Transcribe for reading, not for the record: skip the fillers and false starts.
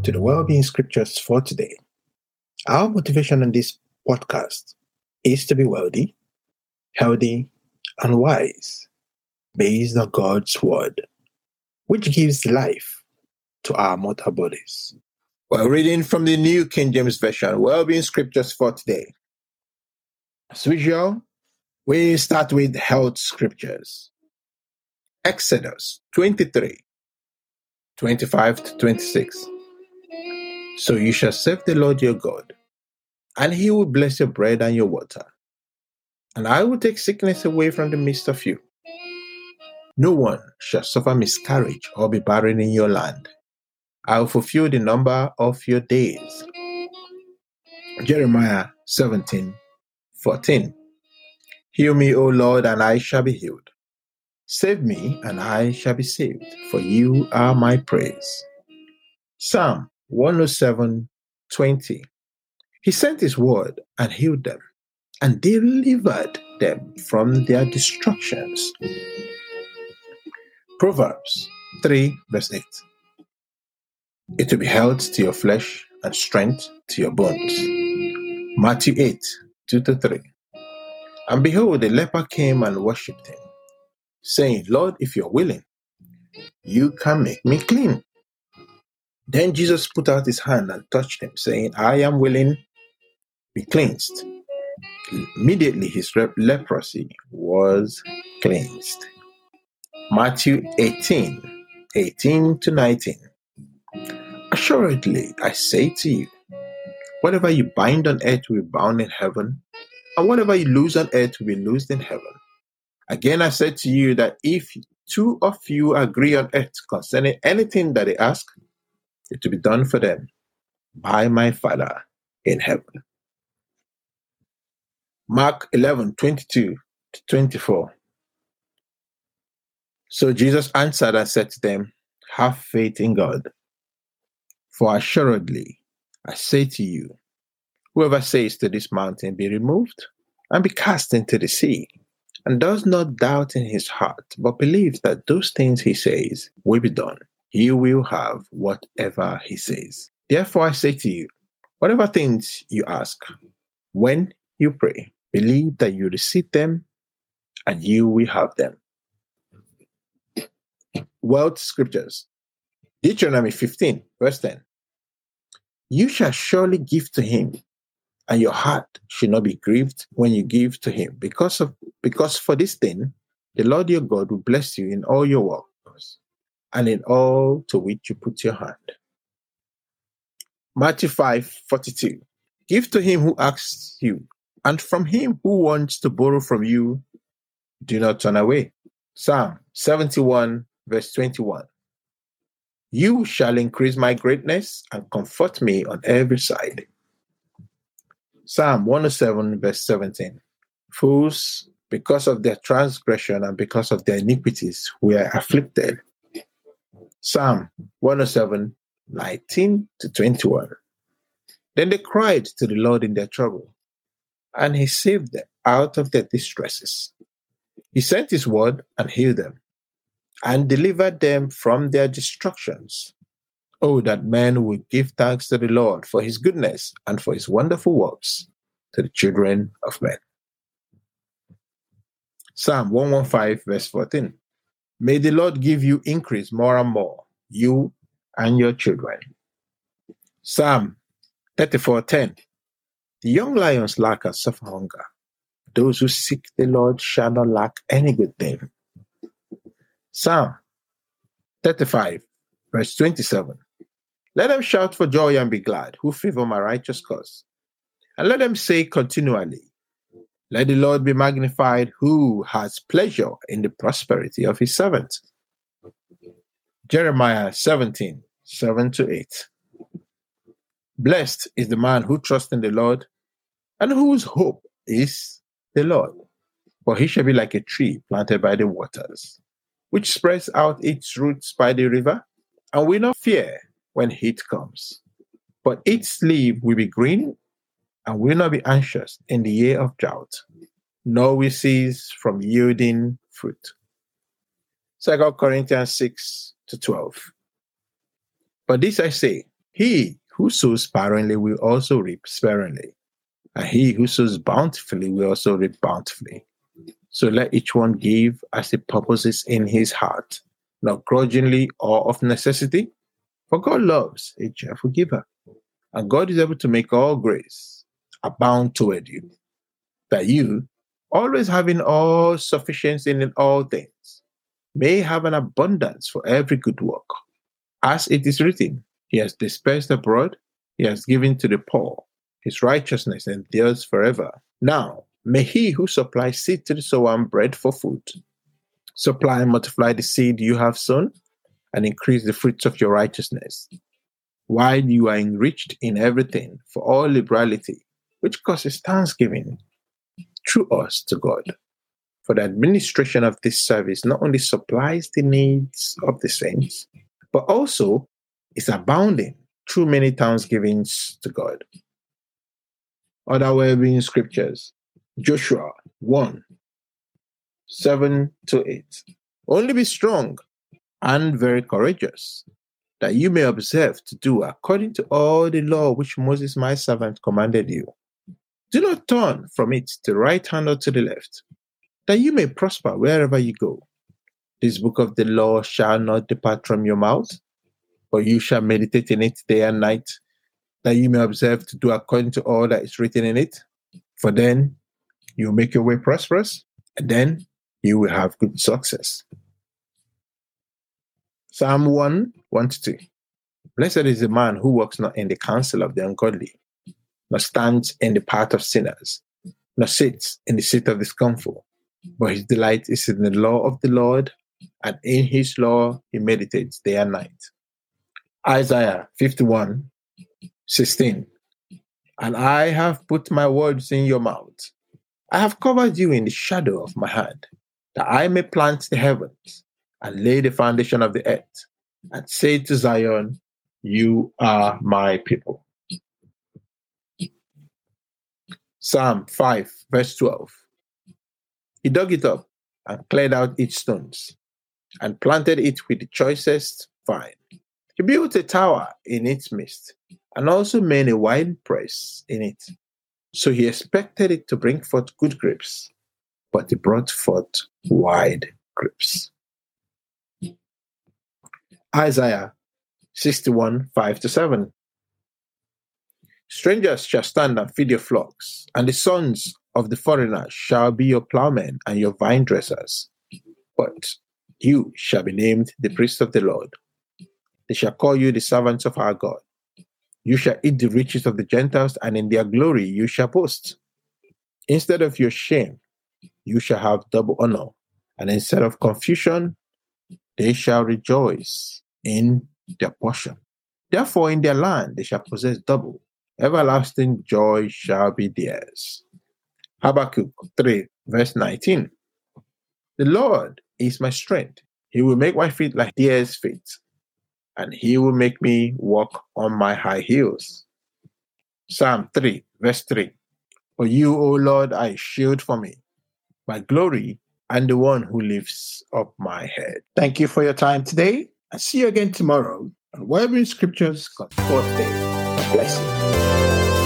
to the Wellbeing Scriptures for today. Our motivation on this podcast is to be wealthy, healthy, and wise, based on God's Word, which gives life to our mortal bodies. We're reading from the New King James Version, Wellbeing Scriptures for today. As usual, we start with health scriptures. Exodus 23, 25 to 26. So you shall serve the Lord your God, and he will bless your bread and your water. And I will take sickness away from the midst of you. No one shall suffer miscarriage or be barren in your land. I will fulfill the number of your days. Jeremiah 17:14. Heal me, O Lord, and I shall be healed. Save me, and I shall be saved, for you are my praise. Psalm 107:20. He sent his word and healed them, and delivered them from their destructions. Proverbs 3:8. It will be health to your flesh and strength to your bones. Matthew 8:2-3. And behold, the leper came and worshipped him, saying, Lord, if you're willing, you can make me clean. Then Jesus put out his hand and touched him, saying, I am willing, be cleansed. Immediately his leprosy was cleansed. Matthew 18:18-19. Assuredly, I say to you, whatever you bind on earth will be bound in heaven, and whatever you loose on earth will be loosed in heaven. Again, I said to you that if two of you agree on earth concerning anything that they ask, it will be done for them by my Father in heaven. Mark 11:22-24. So Jesus answered and said to them, have faith in God. For assuredly, I say to you, whoever says to this mountain, be removed and be cast into the sea, and does not doubt in his heart, but believes that those things he says will be done, he will have whatever he says. Therefore I say to you, whatever things you ask, when you pray, believe that you receive them, and you will have them. Wealth scriptures. Deuteronomy 15:10. You shall surely give to him, and your heart should not be grieved when you give to him, because for this thing the Lord your God will bless you in all your works, and in all to which you put your hand. Matthew 5:42. Give to him who asks you, and from him who wants to borrow from you, do not turn away. Psalm 71:21. You shall increase my greatness and comfort me on every side. Psalm 107:17. Fools, because of their transgression and because of their iniquities, were afflicted. Psalm 107:19-21. Then they cried to the Lord in their trouble, and he saved them out of their distresses. He sent his word and healed them, and delivered them from their destructions. Oh, that men would give thanks to the Lord for his goodness and for his wonderful works to the children of men. Psalm 115:14. May the Lord give you increase more and more, you and your children. Psalm 34:10. The young lions lack and suffer hunger. Those who seek the Lord shall not lack any good thing. Psalm 35:27. Let them shout for joy and be glad, who favor my righteous cause. And let them say continually, let the Lord be magnified, who has pleasure in the prosperity of his servant. Jeremiah 17:7-8. Blessed is the man who trusts in the Lord, and whose hope is the Lord. For he shall be like a tree planted by the waters, which spreads out its roots by the river, and will not fear when heat comes. But its leaf will be green, and will not be anxious in the year of drought, nor will cease from yielding fruit. 2 Corinthians 6-12. But this I say, He who sows sparingly will also reap sparingly, and he who sows bountifully will also reap bountifully. So let each one give as he purposes in his heart, not grudgingly or of necessity, for God loves a cheerful giver. And God is able to make all grace abound toward you, that you, always having all sufficiency in all things, may have an abundance for every good work. As it is written, He has dispersed abroad, He has given to the poor, His righteousness endures forever. Now, may He who supplies seed to the sower and bread for food supply and multiply the seed you have sown and increase the fruits of your righteousness, while you are enriched in everything for all liberality, which causes thanksgiving through us to God. For the administration of this service not only supplies the needs of the saints, but also is abounding through many thanksgivings to God. Other well-being scriptures, Joshua 1, 7-8. Only be strong and very courageous, that you may observe to do according to all the law which Moses my servant commanded you. Do not turn from it to the right hand or to the left, that you may prosper wherever you go. This book of the law shall not depart from your mouth, but you shall meditate in it day and night, that you may observe to do according to all that is written in it. For then you will make your way prosperous, and then you will have good success. Psalm 1:1-2. Blessed is the man who walks not in the counsel of the ungodly, nor stands in the path of sinners, nor sits in the seat of the scornful, but his delight is in the law of the Lord, and in his law he meditates day and night. Isaiah 51:16. And I have put my words in your mouth. I have covered you in the shadow of my hand, that I may plant the heavens and lay the foundation of the earth, and say to Zion, you are my people. Psalm 5:12. He dug it up and cleared out its stones, and planted it with the choicest vine. He built a tower in its midst, and also made a wine press in it. So he expected it to bring forth good grapes, but it brought forth wide grapes. Isaiah 61:5-7. Strangers shall stand and feed your flocks, and the sons of the foreigners shall be your plowmen and your vine dressers. But you shall be named the priests of the Lord. They shall call you the servants of our God. You shall eat the riches of the Gentiles, and in their glory you shall boast. Instead of your shame, you shall have double honor, and instead of confusion, they shall rejoice in their portion. Therefore, in their land they shall possess double. Everlasting joy shall be theirs. Habakkuk 3:19. The Lord is my strength. He will make my feet like deer's feet, and he will make me walk on my high heels. Psalm 3:3. For you, O Lord, are a shield for me, my glory, and the one who lifts up my head. Thank you for your time today, and see you again tomorrow on Wellbeing Scriptures God's Fourth Day. God bless you.